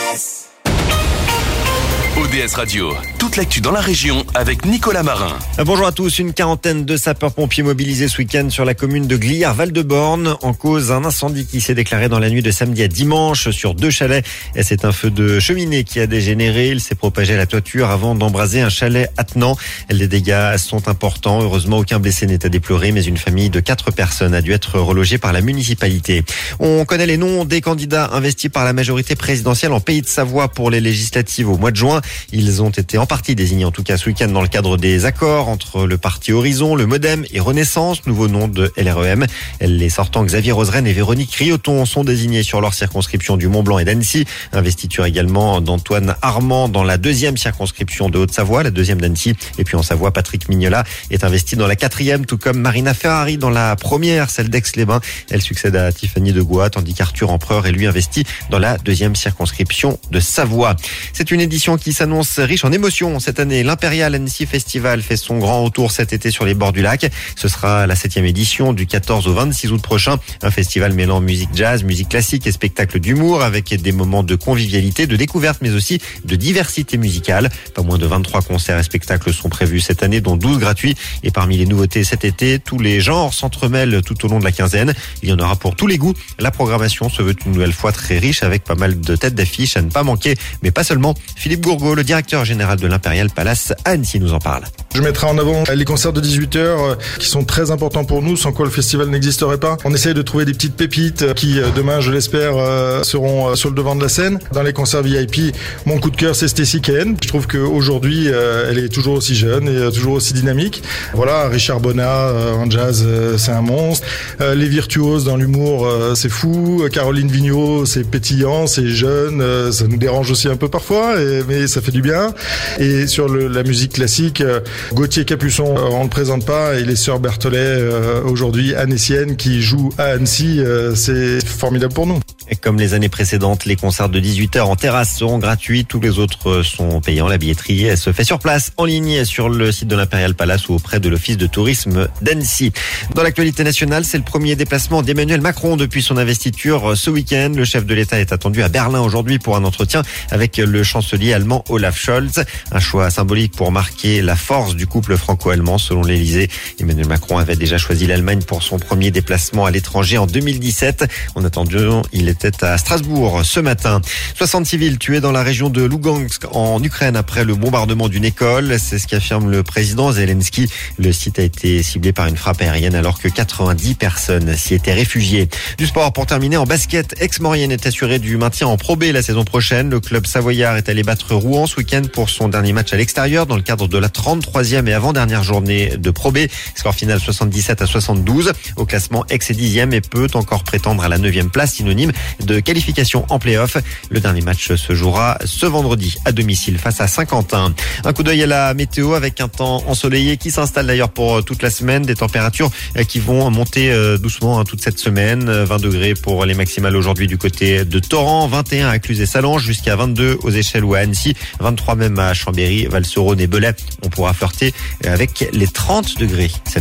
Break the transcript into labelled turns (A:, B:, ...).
A: ODS Radio, toute l'actu dans la région avec Nicolas Marin.
B: Bonjour à tous, une quarantaine de sapeurs-pompiers mobilisés ce week-end sur la commune de Glières-Val-de-Borne. En cause, un incendie qui s'est déclaré dans la nuit de samedi à dimanche sur 2 chalets. Et c'est un feu de cheminée qui a dégénéré. Il s'est propagé à la toiture avant d'embraser un chalet attenant. Les dégâts sont importants. Heureusement, aucun blessé n'est à déplorer, mais une famille de 4 personnes a dû être relogée par la municipalité. On connaît les noms des candidats investis par la majorité présidentielle en Pays de Savoie pour les législatives au mois de juin. Ils ont été en partie désignés en tout cas ce week-end dans le cadre des accords entre le parti Horizon, le Modem et Renaissance, nouveau nom de LREM. Les sortants Xavier Roseraine et Véronique Rioton sont désignés sur leur circonscription du Mont-Blanc et d'Annecy. Investiture également d'Antoine Armand dans la 2e circonscription de Haute-Savoie, la 2e d'Annecy. Et puis en Savoie, Patrick Mignola est investi dans la 4e, tout comme Marina Ferrari dans la 1re, celle d'Aix-les-Bains. Elle succède à Tiffany de Goua, tandis qu'Arthur Empereur est lui investi dans la 2e circonscription de Savoie. C'est une édition qui s'annonce riche en émotions cette année. L'Impérial Annecy Festival fait son grand retour cet été sur les bords du lac. Ce sera la 7e édition du 14 au 26 août prochain. Un festival mêlant musique jazz, musique classique et spectacle d'humour avec des moments de convivialité, de découverte mais aussi de diversité musicale. Pas moins de 23 concerts et spectacles sont prévus cette année, dont 12 gratuits. Et parmi les nouveautés cet été, tous les genres s'entremêlent tout au long de la quinzaine. Il y en aura pour tous les goûts. La programmation se veut une nouvelle fois très riche avec pas mal de têtes d'affiche à ne pas manquer. Mais pas seulement. Philippe Gourgaud, le directeur général de l'Impérial Palace à Annecy, nous en parle.
C: Je mettrai en avant les concerts de 18h qui sont très importants pour nous, sans quoi le festival n'existerait pas. On essaye de trouver des petites pépites qui, demain, je l'espère, seront sur le devant de la scène. Dans les concerts VIP, mon coup de cœur, c'est Stacy Kane. Je trouve qu'aujourd'hui, elle est toujours aussi jeune et toujours aussi dynamique. Voilà, Richard Bonnat en jazz, c'est un monstre. Les virtuoses dans l'humour, c'est fou. Caroline Vigneault, c'est pétillant, c'est jeune. Ça nous dérange aussi un peu parfois, mais ça fait du bien. Et sur la musique classique, Gauthier Capuçon, on le présente pas, et les sœurs Berthollet, aujourd'hui annéciennes, qui jouent à Annecy, c'est formidable pour nous.
B: Et comme les années précédentes, les concerts de 18h en terrasse seront gratuits. Tous les autres sont payants. La billetterie se fait sur place, en ligne, sur le site de l'Impérial Palace ou auprès de l'Office de tourisme d'Annecy. Dans l'actualité nationale, c'est le premier déplacement d'Emmanuel Macron depuis son investiture ce week-end. Le chef de l'État est attendu à Berlin aujourd'hui pour un entretien avec le chancelier allemand Olaf Scholz. Un choix symbolique pour marquer la force du couple franco-allemand. Selon l'Élysée, Emmanuel Macron avait déjà choisi l'Allemagne pour son premier déplacement à l'étranger en 2017. En attendant, il était à Strasbourg ce matin. 60 civils tués dans la région de Lugansk en Ukraine après le bombardement d'une école. C'est ce qu'affirme le président Zelensky. Le site a été ciblé par une frappe aérienne alors que 90 personnes s'y étaient réfugiées. Du sport pour terminer en basket. Aix-Maurienne est assuré du maintien en Pro B la saison prochaine. Le club savoyard est allé battre Rouen ce week-end pour son dernier match à l'extérieur dans le cadre de la 33e et avant-dernière journée de Pro B. Score final 77-72. Au classement, Aix est 10e et peut encore prétendre à la 9e place, synonyme de qualification en play-off. Le dernier match se jouera ce vendredi à domicile face à Saint-Quentin. Un coup d'œil à la météo avec un temps ensoleillé qui s'installe d'ailleurs pour toute la semaine. Des températures qui vont monter doucement toute cette semaine. 20 degrés pour les maximales aujourd'hui du côté de Torrent, 21 à Cluses et Salange, jusqu'à 22 aux Échelles ou à Annecy, 23 même à Chambéry, Val-Seuron et Belay. On pourra flirter avec les 30 degrés.